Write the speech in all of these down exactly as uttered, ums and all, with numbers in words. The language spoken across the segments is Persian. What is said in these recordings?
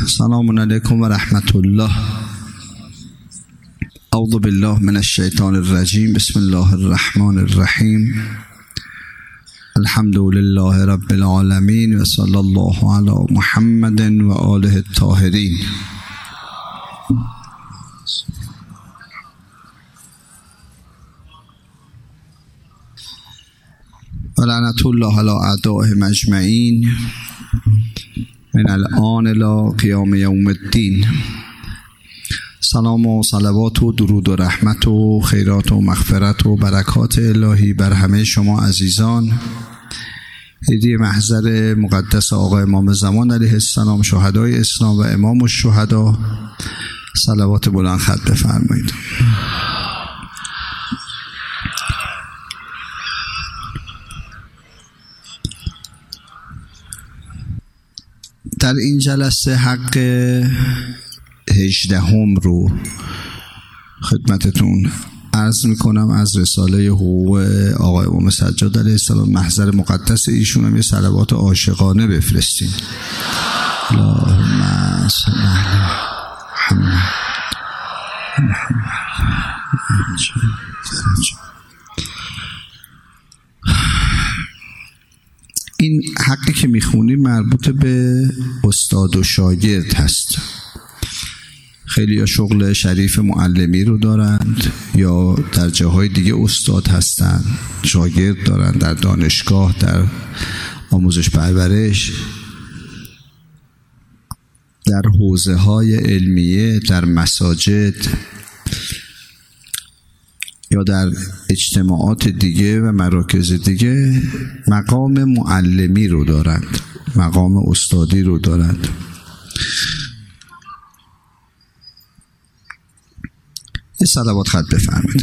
سلام علیکم و رحمت الله. اعوذ بالله من الشیطان الرجیم. بسم الله الرحمن الرحیم. الحمد لله رب العالمین و صلی الله علی محمد و آله الطاهرین. و لعنت الله علی اعدائهم اجمعین من الآن الی قیام یوم الدین. سلام و صلوات و درود و رحمت و خیرات و مغفرت و برکات الهی بر همه شما عزیزان. هدیه محضر مقدس آقا امام زمان علیه السلام، شهدای اسلام و امام الشهدا، صلوات بلند خط بفرمایید. در این جلسه حق هجدهم رو خدمتتون عرض میکنم از رساله حقوق آقای امام سجاد علیه السلام. محضر مقدس ایشون هم یه صلوات عاشقانه بفرستین. اللهم صل علی محمد. این حقی که میخونیم مربوط به استاد و شاگرد هست. خیلی یا شغل شریف معلمی رو دارند یا در جاهای دیگه استاد هستند، شاگرد دارند در دانشگاه، در آموزش پرورش، در حوزه های علمیه، در مساجد یا در اجتماعات دیگه و مراکز دیگه مقام معلمی رو دارند، مقام استادی رو دارند. یه صلوات خط بفرمایید.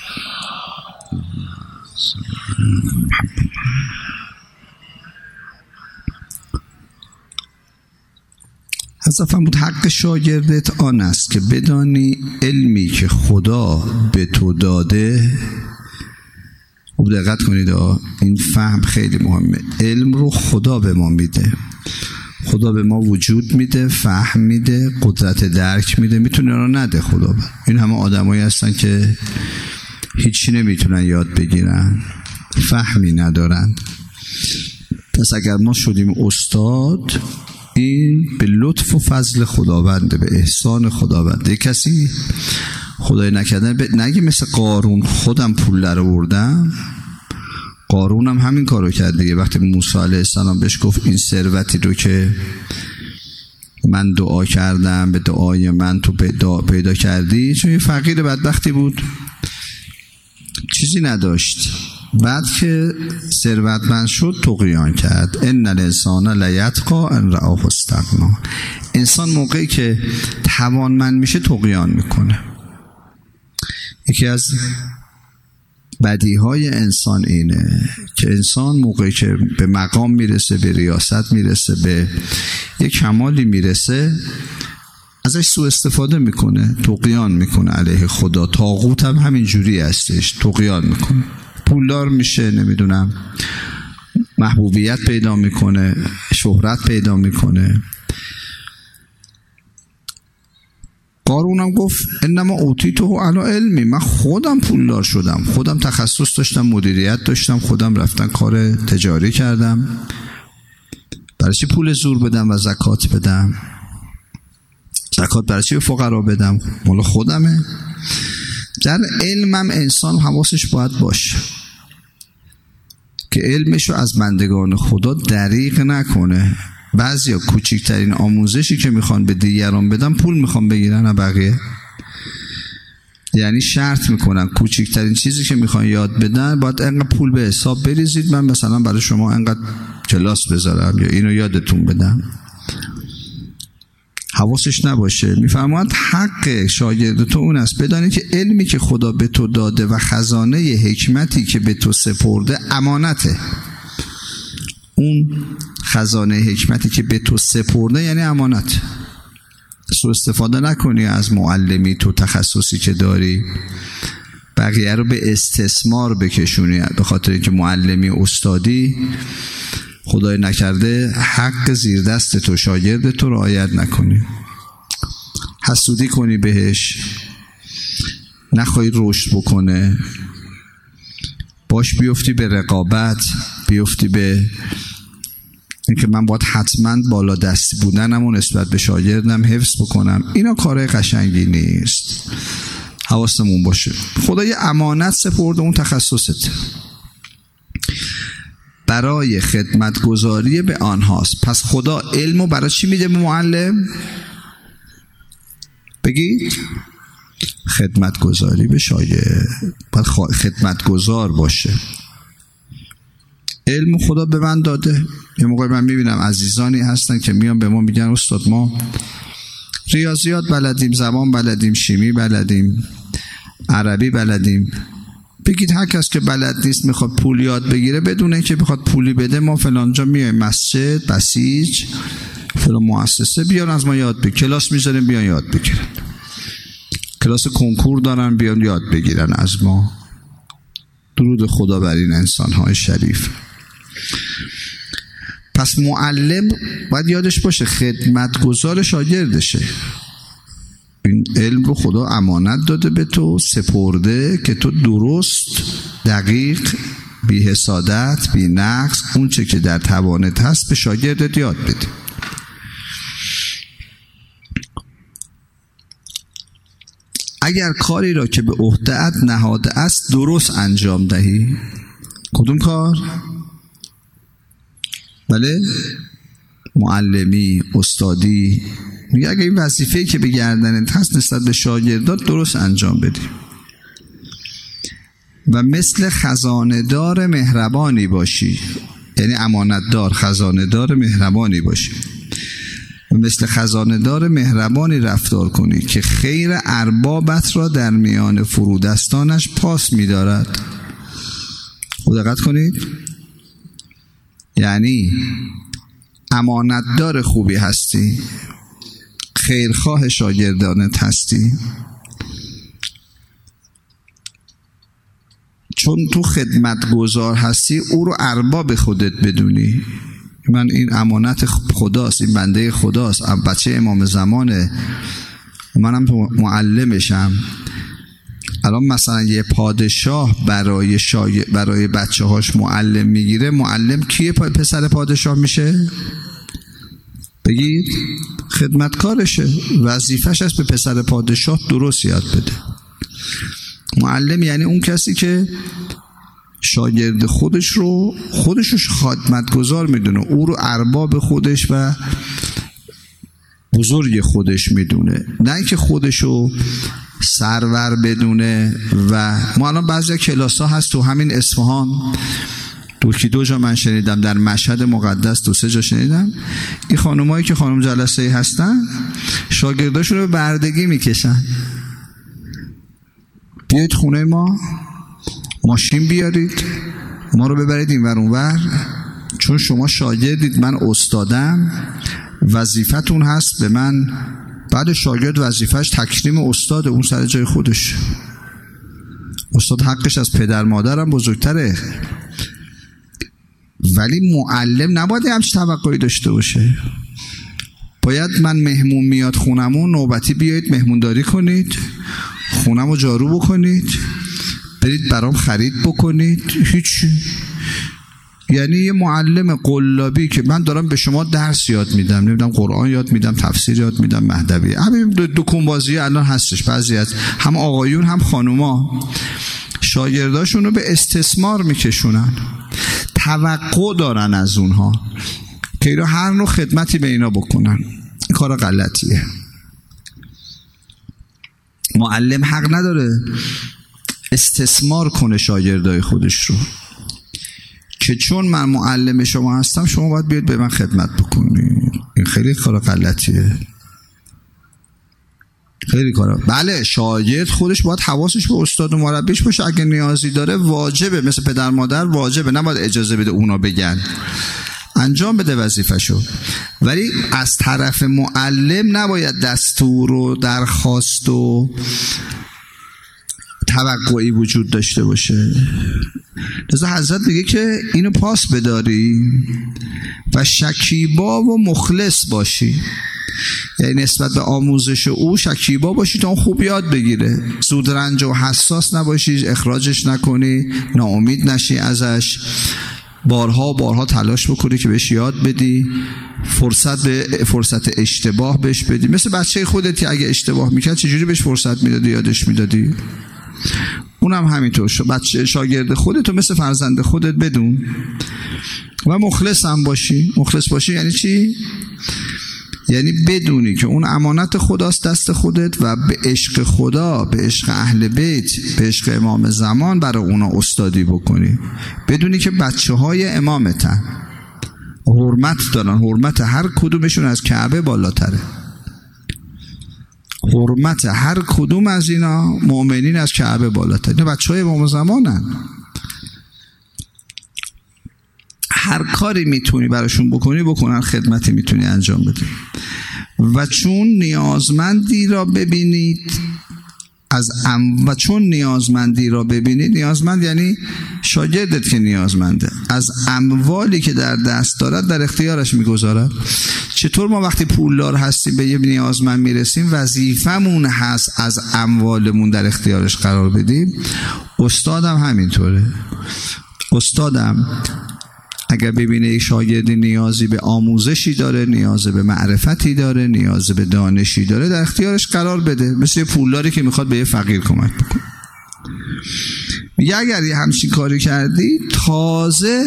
حضرت فرمود حق شاگردت آن است که بدانی علمی که خدا به تو داده. خوب دقت کنید، این فهم خیلی مهمه. علم رو خدا به ما میده، خدا به ما وجود میده، فهم میده، قدرت درک میده. میتونه رو نده خدا. این همه آدمایی هستن که هیچی نمیتونن یاد بگیرن، فهمی ندارن. پس اگر ما شدیم استاد، این به لطف و فضل خداونده، به احسان خداونده. کسی خدای نکردن نگی مثل قارون خودم پول در آوردم. قارون هم همین کارو کرد دیگه. وقتی موسی علیه السلام بهش گفت این ثروتی رو که من دعا کردم، به دعای من تو پیدا, پیدا کردی، چون یه فقیر بدبختی بود، چیزی نداشت. بعد که ثروتمند شد طغیان کرد. ان الانسان لیطغی ان رآه استغنی. انسان موقعی که توانمند میشه طغیان میکنه. یکی از بدیهای انسان اینه که انسان موقعی که به مقام میرسه، به ریاست میرسه، به یک کمالی میرسه، ازش سوء استفاده میکنه، طغیان میکنه علیه خدا. طاغوت هم همین جوری هستش، طغیان میکنه. پولدار میشه، نمیدونم محبوبیت پیدا میکنه، شهرت پیدا میکنه. قارونم گفت انما اوتیته علی علمی. من خودم پولدار شدم، خودم تخصص داشتم، مدیریت داشتم، خودم رفتن کار تجاری کردم. برای چی پول زور بدم و زکات بدم؟ زکات برای چی به فقرا بدم؟ مال خودمه. در علمم انسان حواسش باید باشه که علمشو از بندگان خدا دریغ نکنه. بعضیا کوچکترین آموزشی که میخوان به دیگران بدن پول میخوان بگیرن از بقیه. یعنی شرط میکنن کوچکترین چیزی که میخوان یاد بدن باید انقدر پول به حساب بریزید، من مثلا برای شما انقدر کلاس بذارم یا اینو یادتون بدم. حواسش نباشه. میفرماید حق شاگرد تو اون است بدانی که علمی که خدا به تو داده و خزانه حکمتی که به تو سپرده امانته. اون خزانه حکمتی که به تو سپرده یعنی امانت. سوء استفاده نکنی از معلمی تو تخصصی که داری، بقیه رو به استثمار بکشونی به خاطر اینکه معلمی استادی. خدای نکرده حق زیر دست تو شاگرد تو رعایت نکنی، حسودی کنی بهش، نخوای رشد بکنه، باش بیفتی به رقابت، بیفتی به اینکه من باید حتما بالا دستی بودنم و نسبت به شاگردم حفظ بکنم، اینا کارهای قشنگی نیست. حواستمون باشه خدا یه امانت سپرده، اون تخصصت برای خدمتگزاری به آنهاست. پس خدا علمو برای چی میده به معلم؟ بگید خدمتگزاری به شاگرد، باید خدمتگزار باشه. علم خدا به من داده. یه موقع من میبینم عزیزانی هستن که میان به ما میگن استاد ما ریاضیات بلدیم، زبان بلدیم، شیمی بلدیم، عربی بلدیم. بگید هر کس که بلد نیست میخواد پول یاد بگیره، بدون اینکه بخواد پولی بده، ما فلانجا میایم مسجد، بسیج، فلان مؤسسه، بیان از ما یاد بگیرن، کلاس میذاریم بیان یاد بگیرن، کلاس کنکور دارن بیان یاد بگیرن از ما. درود خدا بر این انسان‌های شریف. پس معلم باید یادش باشه خدمتگزار شاگردشه. این علم رو خدا امانت داده به تو، سپرده که تو درست، دقیق، بی حسادت، بی نقص، اون چه که در توانت هست به شاگردت یاد بدی. اگر کاری را که به عهده‌ات نهاده است درست انجام دهی. کدوم کار؟ بله، معلمی، استادی. میگه اگر این وظیفه‌ای که به گردنت هست نسبت به شاگردات درست انجام بدی و مثل خزانه‌دار مهربانی باشی، یعنی امانتدار، خزانه‌دار مهربانی باشی و مثل خزانه‌دار مهربانی رفتار کنی که خیر اربابت را در میان فرودستانش پاس می‌دارد. دقت کنید، یعنی امانتدار خوبی هستی، خیرخواه شاگردانت هستی، چون تو خدمتگزار هستی او رو ارباب خودت بدونی. من این امانت خداست، این بنده خداست، بچه امام زمانه، منم معلمشم. الان مثلا یه پادشاه برای شای... برای بچه هاش معلم میگیره، معلم کیه؟ پسر پادشاه میشه؟ بگید خدمتکارشه، وظیفش است به پسر پادشاه درست یاد بده. معلم یعنی اون کسی که شاگرد خودش رو خودش رو خدمتگزار میدونه، او رو ارباب خودش و بزرگ خودش میدونه، نه اینکه خودش رو سرور بدونه. و ما الان بعضی کلاس ها هست تو همین اصفهان، دو کی دو جا من شنیدم، در مشهد مقدس دو سه جا شنیدم، این خانمایی که خانم جلسه‌ای هستن شاگرداشون رو به بردگی میکشن. بیایید خونه ما، ماشین بیارید، ما رو ببرید این ور اون ور، چون شما شاگردید، من استادم، وظیفتون هست به من. بعد شاگرد وظیفش تکریم استاد، اون سر جای خودش. استاد حقش از پدر مادرم بزرگتره، ولی معلم نباید همچین توقعی داشته باشه. باید من مهمون میاد خونمون، نوبتی بیایید مهمونداری کنید، خونمو جارو بکنید، برید برام خرید بکنید. هیچ، یعنی یه معلم قلابی که من دارم به شما درس یاد میدم، نمیدونم قرآن یاد میدم، تفسیر یاد میدم، مهدوی، همین دو, دو کنبازی الان هستش. بعضی از هم آقایون هم خانوما شاگرداشون رو به استثمار میکشونن، توقع دارن از اونها که اینا هر نوع خدمتی به اینا بکنن. این کار غلطیه. معلم حق نداره استثمار کنه شاگردای خودش رو، که چون من معلم شما هستم شما باید بیاد به من خدمت بکنید. این خیلی کار غلطیه، خیلی کار. بله، شاگرد خودش باید حواسش به استاد و مربیش باشه، اگه نیازی داره واجبه، مثل پدر مادر واجبه، نباید اجازه بده اونا بگن، انجام بده وظیفه‌شو. ولی از طرف معلم نباید دستور و درخواست و توقعی وجود داشته باشه. لذا حضرت میگه که اینو پاس بداری و شکیبا و مخلص باشی، یعنی نسبت به آموزش او شکیبا باشی تا اون خوب یاد بگیره، زود رنج و حساس نباشی، اخراجش نکنی، ناامید نشی ازش، بارها بارها تلاش بکنی که بهش یاد بدی، فرصت به فرصت اشتباه بهش بدی. مثل بچه خودت که اگه اشتباه میکرد چجوری بهش فرصت میدادی، یادش میدادی؟ اونم همینطور. بچه شاگرد خودت و مثل فرزند خودت بدون و مخلص هم باشی. مخلص باشی یعنی چی؟ یعنی بدونی که اون امانت خداست دست خودت و به عشق خدا، به عشق اهل بیت، به عشق امام زمان برای اونا استادی بکنی. بدونی که بچه های امامتن، حرمت دارن، حرمت هر کدومشون از کعبه بالاتره، حرمت هر کدوم از اینا مؤمنین از کعبه بالاتره. اینا بچه های امام زمانن. هر کاری میتونی براشون بکنی بکنن، خدمتی میتونی انجام بدی. و چون نیازمندی را ببینید از ام و چون نیازمندی را ببینید، نیازمند یعنی شاگردت که نیازمنده، از اموالی که در دست دارد در اختیارش میگذارد. چطور ما وقتی پولدار هستیم به یه نیازمند میرسیم، وظیفمون هست از اموالمون در اختیارش قرار بدیم. استادم همینطوره. استادم اگر ببینه یک شاگردی نیازی به آموزشی داره، نیاز به معرفتی داره، نیاز به دانشی داره، در اختیارش قرار بده. مثل یه پولداری که میخواد به یه فقیر کمک بکنه. میگه اگر یه همچین کاری کردی، تازه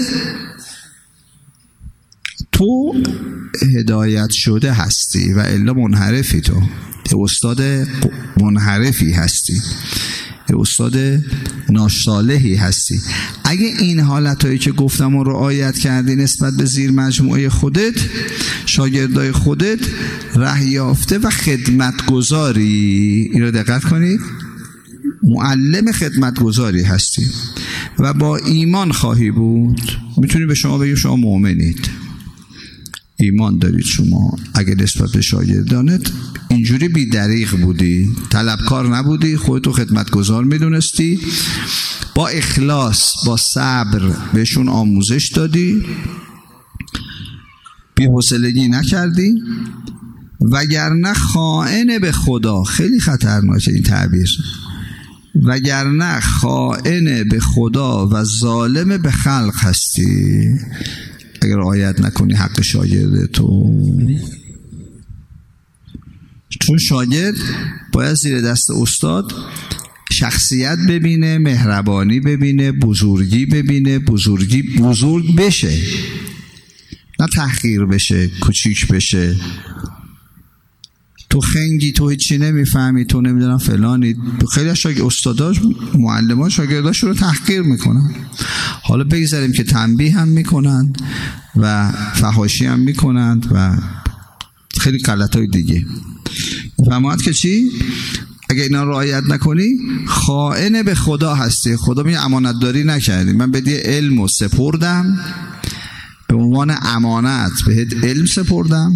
تو هدایت شده هستی و الا منحرفی. تو استاد منحرفی هستی، استاد ناصالحی هستی. اگه این حالتایی که گفتم رو رعایت کردی نسبت به زیر مجموعه خودت، شاگردای خودت، ره یافته و خدمتگزاری، این رو دقت کنید، معلم خدمتگزاری هستی و با ایمان خواهی بود. میتونی به شما بگیم شما مؤمنید، ایمان دارید شما. اگه نسبت به شاگردانت اینجوری بی دریغ بودی، طلبکار نبودی، خودتو خدمتگزار میدونستی، با اخلاص با صبر بهشون آموزش دادی، بی حوصلگی نکردی، وگرنه خائن به خدا، خیلی خطرناکه این تعبیر، وگرنه خائن به خدا و ظالم به خلق هستی اگر رعایت نکنی حق شاگرد تو. چون شاگرد باید زیر دست استاد شخصیت ببینه، مهربانی ببینه، بزرگی ببینه، بزرگی بزرگ بشه، نه تحقیر بشه، کوچیک بشه. تو خنگی، تو هیچی نمیفهمی، تو نمیدونم فلانی. خیلی از شاگرد استاداش، معلمان شاگرداش رو تحقیر میکنن. حالا بگذاریم که تنبیه هم میکنن و فحاشی هم میکنن و خیلی غلطای دیگه. فهمت که چی؟ اگه اینا رعایت نکنی خائن به خدا هستی. خدا میگه امانت داری نکردی، من بهت علم و سپردم، به عنوان امانت بهت علم سپردم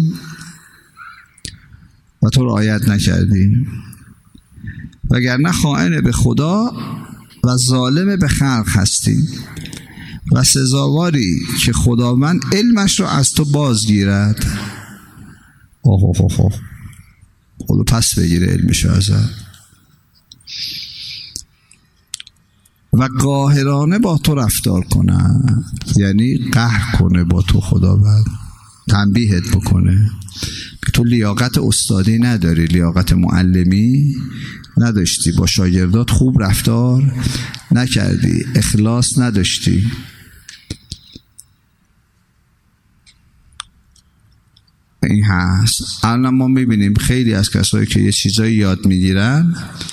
و تو رعایت نکردی. وگرنه خائن به خدا و ظالم به خلق هستی و سزاواری که خداوند علمش رو از تو بازگیرد. اوه اوه اوه خدا پس بگیره علمش رو ازت و قاهرانه با تو رفتار کنه، یعنی قهر کنه با تو. خداوند تنبیهت بکنه که تو لیاقت استادی نداری، لیاقت معلمی نداشتی، با شاگردات خوب رفتار نکردی، اخلاص نداشتی. این هست. الان ما میبینیم خیلی از کسایی که یه چیزایی یاد میگیرن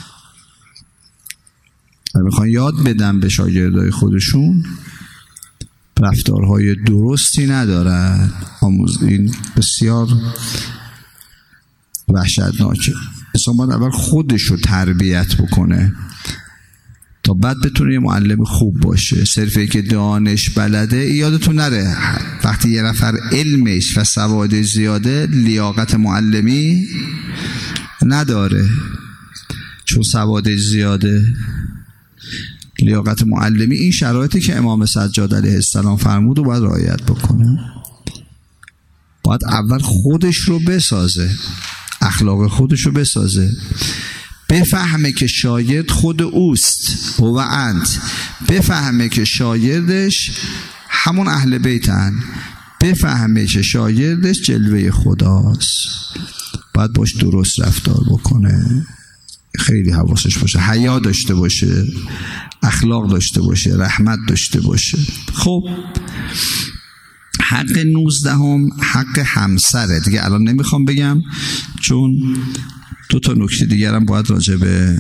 و میخوان یاد بدن به شاگردای خودشون، رفتارهای درستی ندارن. این بسیار وحشتناکه. انسان باید اول خودش رو تربیت بکنه تا بعد بتونه یه معلم خوب باشه. صرفه که دانش بلده یادتون نره، وقتی یه نفر علمش و سوادش زیاده لیاقت معلمی نداره، چون سوادش زیاده. لیاقت معلمی این شرایطی که امام سجاد علیه السلام فرمود و باید رعایت بکنه. باید اول خودش رو بسازه، اخلاق خودش رو بسازه، بفهمه که شاگرد خود اوست و انت، بفهمه که شاگردش همون اهل بیتن، بفهمه که شاگردش جلوه خداست، باید باش درست رفتار بکنه، خیلی حواسش باشه، حیا داشته باشه، اخلاق داشته باشه، رحمت داشته باشه. خب حق نوزدهم حق همسره دیگه، الان نمیخوام بگم چون دو تا نکته دیگرم باید راجع به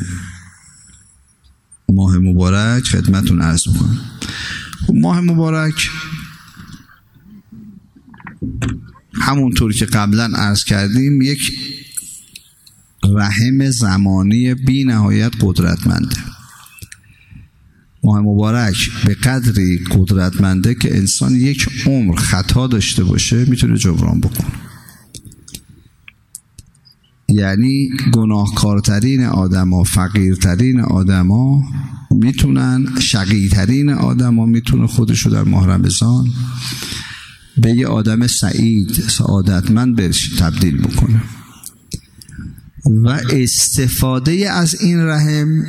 ماه مبارک خدمتون عرض میکنم. خب ماه مبارک همونطور که قبلا عرض کردیم یک رحم زمانی بی نهایت قدرتمنده. ماه مبارک به قدری قدرتمنده که انسان یک عمر خطا داشته باشه میتونه جبران بکنه. یعنی گناهکارترین آدم ها، فقیرترین آدم ها میتونن، شقیترین آدم ها میتونه خودشو در ماه رمضان به یه آدم سعید، سعادتمند بهش تبدیل بکنه. و استفاده از این رحم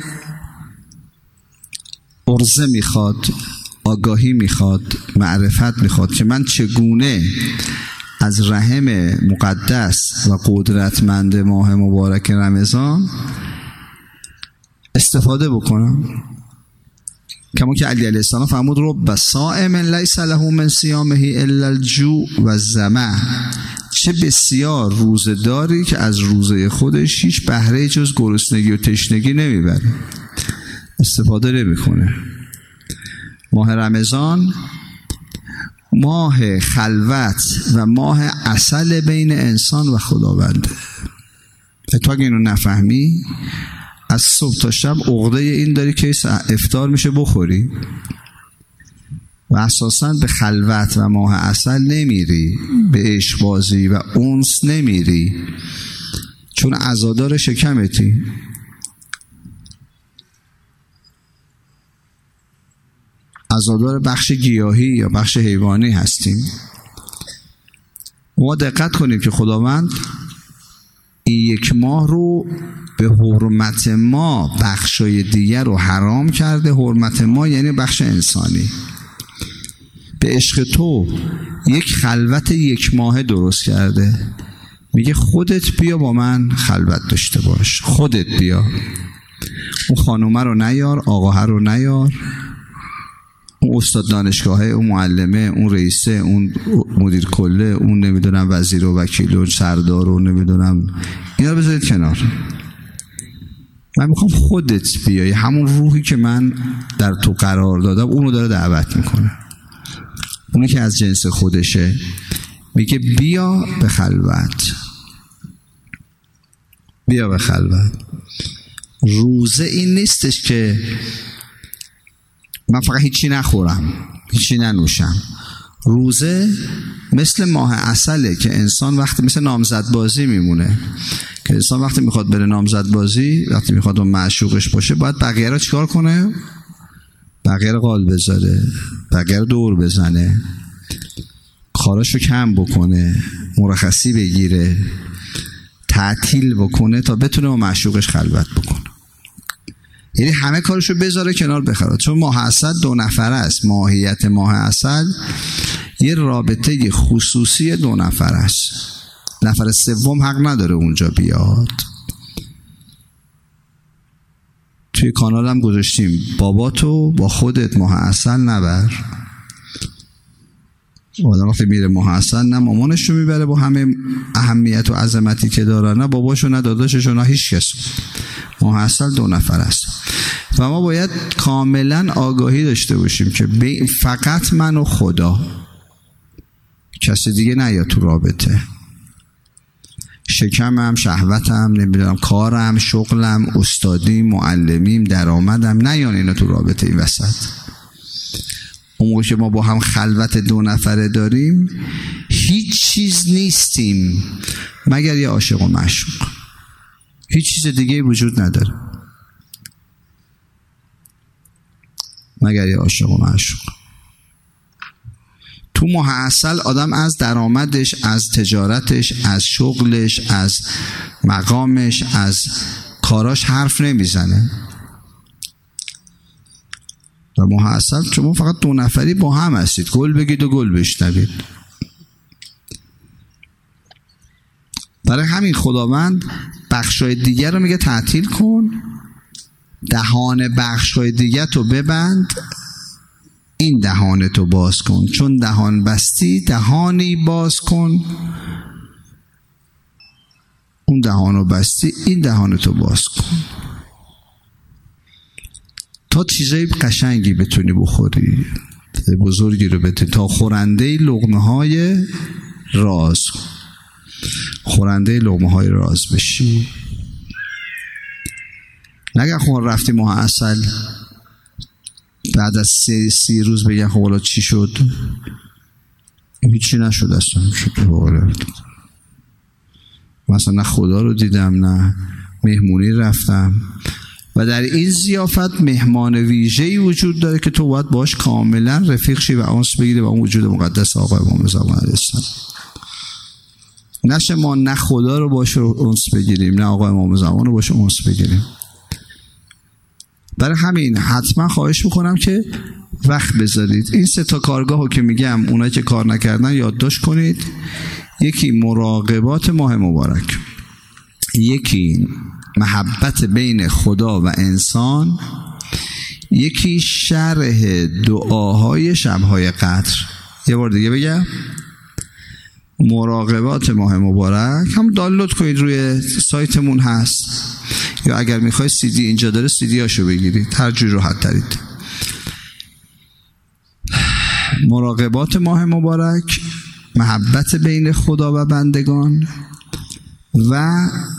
عرضه میخواد، آگاهی میخواد، معرفت میخواد که من چگونه از رحم مقدس و قدرتمند ماه مبارک رمضان استفاده بکنم. کما که علی علیه السلام فرمود رب صائم لیس له من صیامه الا الجوع و الظمأ، چه بسیار روزه داری که از روزه خودش هیچ بهره جز گرسنگی و تشنگی نمیبره، استفاده نمیکنه. ماه رمضان ماه خلوت و ماه عسل بین انسان و خداونده. تو اگه اینو نفهمی از صبح تا شب عقده این داری که افطار میشه بخوری و اساساً به خلوت و ماه عسل نمیری، به عشق بازی و انس نمیری، چون عزادار شکمتی. عزادار بخش گیاهی یا بخش حیوانی هستیم. ما دقت کنیم که خداوند این یک ماه رو به حرمت ما بخشای دیگر رو حرام کرده. حرمت ما یعنی بخش انسانی. به عشق تو یک خلوت یک ماهه درست کرده، میگه خودت بیا با من خلوت داشته باش، خودت بیا، اون خانومه رو نیار، آقاه رو نیار، اون استاد دانشگاهه، اون معلمه، اون رئیسه، اون مدیر کله، اون نمیدونم وزیر و وکیل و سردار و نمیدونم، اینا رو بذارید کنار. من میخوام خودت بیای، همون روحی که من در تو قرار دادم اونو داره دعوت میکنه، اونی که از جنس خودشه، میگه بیا به خلوت، بیا به خلوت. روزه این نیستش که من فقط هیچی نخورم، هیچی ننوشم. روزه مثل ماه عسله که انسان وقتی، مثل نامزد بازی میمونه که انسان وقتی میخواد بره نامزد بازی، وقتی میخواد اون معشوقش باشه، باید بقیه رو چیکار کنه؟ بقیه رو قال بذاره، بقیه رو دور بزنه، کاراشو کم بکنه، مرخصی بگیره، تعطیل بکنه تا بتونه با معشوقش خلوت بکنه. یعنی همه کارشو بذاره کنار بخره. چون ماه عسل دو نفره است. ماهیت ماه عسل یه رابطه خصوصی دو نفره است. نفر سوم حق نداره اونجا بیاد. توی کانالم گذاشتیم باباتو با خودت ماه عسل نبر. آدم وقتی میره ماه عسل نه مامانش رو میبره با همه اهمیت و عظمتی که داره، نه باباشو، نه داداششو، نه هیچ کس. ماه عسل دو نفر است و ما باید کاملا آگاهی داشته باشیم که فقط من و خدا، کسی دیگه نیاد تو رابطه. شکمم، شهوتم، نمیدونم کارم، شغلم، استادیم، معلمیم، درآمدم، نیان اینا تو رابطه این وسط. اون موقع که ما با هم خلوت دو نفره داریم هیچ چیز نیستیم مگر یه عاشق و معشوق. هیچ چیز دیگه وجود نداره. مگر یه عاشق و معشوق. تو ماه عسل آدم از درآمدش، از تجارتش، از شغلش، از مقامش، از کاراش حرف نمیزنه. و ماه عسل شما فقط دو نفری با هم هستید، گل بگید و گل بشنوید. برای همین خداوند بخشای دیگر رو میگه تعطیل کن، دهان بخشای دیگر تو ببند، این دهان تو باز کن، چون دهان بستی دهانی باز کن، اون دهانو بستی این دهان تو باز کن، تا چیزای قشنگی بتونی بخوری، بزرگی رو بتونی، تا خورنده لقمه های راز، خورنده لقمه های راز بشی. نگه خب رفتی ماه عسل بعد از سی, سی روز بگن خب والا چی شد؟ هیچی نشد اصلا. شد مثلا نه خدا رو دیدم نه مهمونی رفتم. و در این ضیافت مهمان ویژه‌ای وجود داره که تو باید باش کاملا رفیق شی و انس بگیری با اون وجود مقدس آقای امام زمان علیه السلام. نشه ما نه خدا رو باش انس بگیریم نه آقای امام زمان رو باش انس بگیریم. برای همین حتما خواهش میکنم که وقت بذارید. این سه تا کارگاه رو که میگم اونایی که کار نکردن یادداشت کنید. یکی مراقبات ماه مبارک، یکی محبت بین خدا و انسان، یکی شرح دعاهای شبهای قدر. یه بار دیگه بگم، مراقبات ماه مبارک هم دانلود کنید، روی سایتمون هست، یا اگر میخواید سی دی اینجا داره سی دی هاشو بگیرید، هر جور راحت ترید. مراقبات ماه مبارک، محبت بین خدا و بندگان و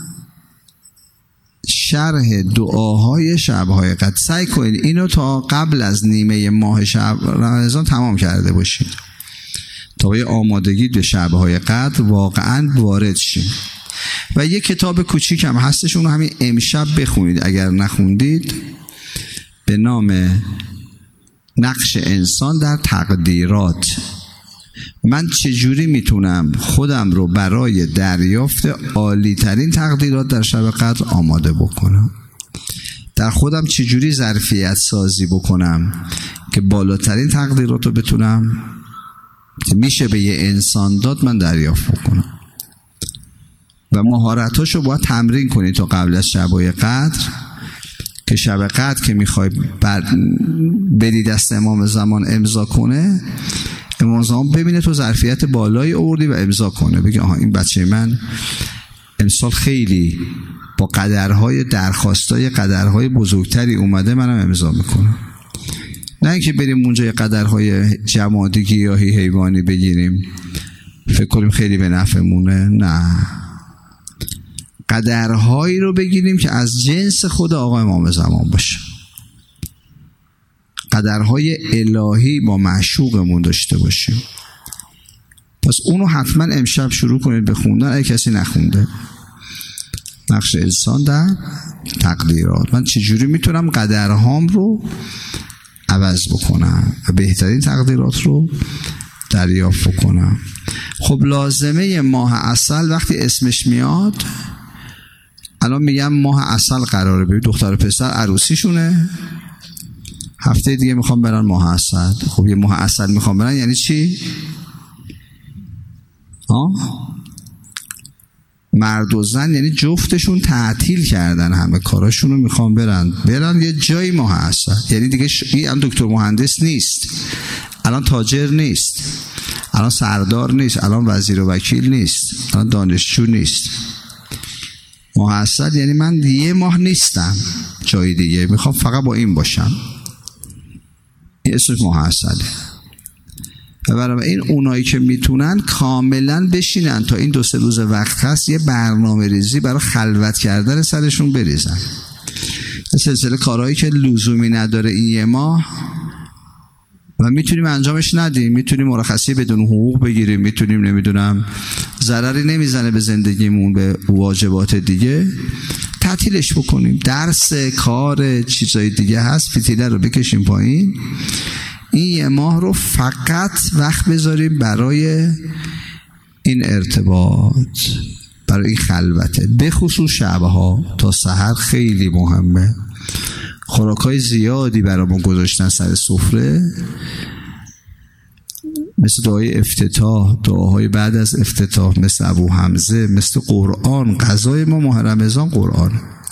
شرح دعاهای شبهای قدر. سعی کنید اینو تا قبل از نیمه ماه شب رمضان تمام کرده باشید تا یه آمادگی به شبهای قدر واقعا وارد شید. و یه کتاب کوچیک هم هستش، اونو همین امشب بخونید اگر نخوندید، به نام نقش انسان در تقدیرات. من چجوری میتونم خودم رو برای دریافت عالی ترین تقدیرات در شب قدر آماده بکنم، در خودم چجوری ظرفیت سازی بکنم که بالاترین تقدیرات رو بتونم که میشه به یه انسان داد من دریافت بکنم. و مهارتاشو باید تمرین کنید تا قبل از شبای قدر، که شب قدر که میخوای بری دست امام زمان امضا کنه، امام زمان ببینه تو ظرفیت بالایی آوردی و امضا کنه، بگه آها این بچه من امسال خیلی با قدرهای درخواستای قدرهای بزرگتری اومده، منم امضا میکنم. نه اینکه بریم اونجا یه قدرهای جمادی گیاهی حیوانی بگیریم فکر کنیم خیلی به نفعمونه. نه، قدرهایی رو بگیریم که از جنس خود آقای امام زمان باشه، قدرهای الهی با معشوقمون داشته باشیم. پس اونو حتما امشب شروع کنید به خوندن اگه کسی نخونده. نقش انسان در تقدیرات. من چجوری میتونم قدرهام رو عوض بکنم و بهترین تقدیرات رو دریافت بکنم. خب لازمه ماه عسل وقتی اسمش میاد، الان میگم ماه عسل قراره ببین دختر و پسر عروسیشونه، هفته دیگه میخوام برن ماه عسل. خب یه ماه عسل میخوام برن یعنی چی؟ آه؟ مرد و زن یعنی جفتشون تعطیل کردن همه کاراشون رو، میخوام برن برن یه جایی ماه عسل. یعنی دیگه ش... این دکتر مهندس نیست، الان تاجر نیست، الان سردار نیست، الان وزیر و وکیل نیست، الان دانشجو نیست. ماه عسل یعنی من یه ماه نیستم جای دیگه، میخوام فقط با این باشم، این اسمش ماه عسله. و برای این اونایی که میتونن کاملا بشینن تا این دو سه روز وقت هست یه برنامه ریزی برای خلوت کردن سرشون بریزن. سلسله کارهایی که لزومی نداره این یه ماه و میتونیم انجامش ندیم، میتونیم مرخصی بدون حقوق بگیریم، میتونیم نمیدونم ضرری نمیزنه به زندگیمون، به واجبات دیگه، تعطیلش بکنیم. درس، کار، چیزای دیگه هست، فتیله رو بکشیم پایین. این یه ماه رو فقط وقت بذاریم برای این ارتباط، برای این خلوته، به خصوص شبها تا سحر خیلی مهمه. خوراکای زیادی برامون گذاشتن سر سفره، مثل دعای افتتاح، دعاهای بعد از افتتاح، مثل ابو حمزه، مثل قرآن. غذای ما ماه رمضان قرآن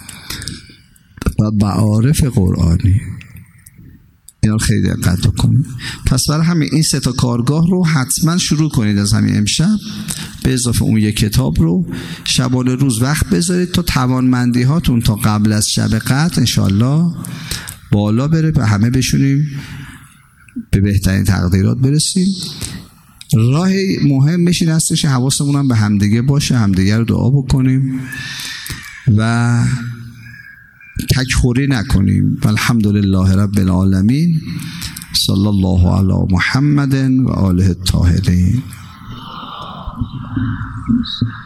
و معارف قرآنی. اینا خیلی دقت کنید. پس برای همین این سه تا کارگاه رو حتما شروع کنید از همین امشب، به اضافه اون یک کتاب رو شبانه روز وقت بذارید تا توانمندی هاتون تا قبل از شب قدر انشالله بالا بره و همه بشونیم به بهترین تقدیرات برسیم. راه مهمش این هستش حواسمون هم به همدیگه باشه، همدیگه رو دعا بکنیم و تکخوری نکنیم. الحمدلله رب العالمین. صلی الله علی محمد و آله الطاهرین.